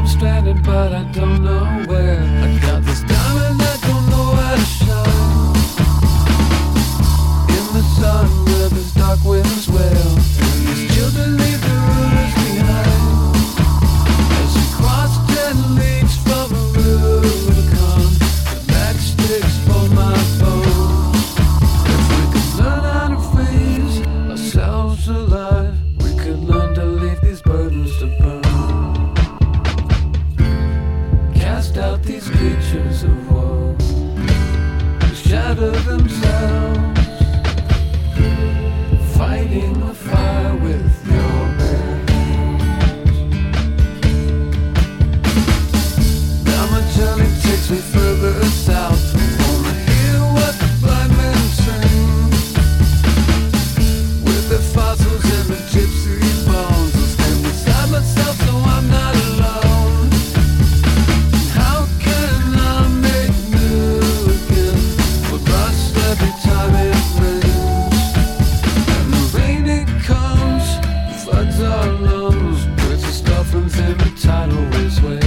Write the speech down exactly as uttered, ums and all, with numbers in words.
stranded, but I don't know where. I got this diamond, I don't know how to shine. In the sun where these dark winds wail, and these children leave their rulers behind. As we cross ten leagues from a Rubicon, the matchsticks for my bones. If we could learn how to freeze ourselves alive, we could learn to leave these burdens to burn. Cast out these creatures of woe, who shatter themselves, fighting the fire with your bare hands. Now my journey takes me further south. I wanna hear what the blind men sing, with their fossils and the gypsy bones. I'll stand beside myself so I'm not alone. And how can I make new again? We're rust every time it rains, and the rain it comes, floods our lungs, breaks the stuff and then the tidal waves.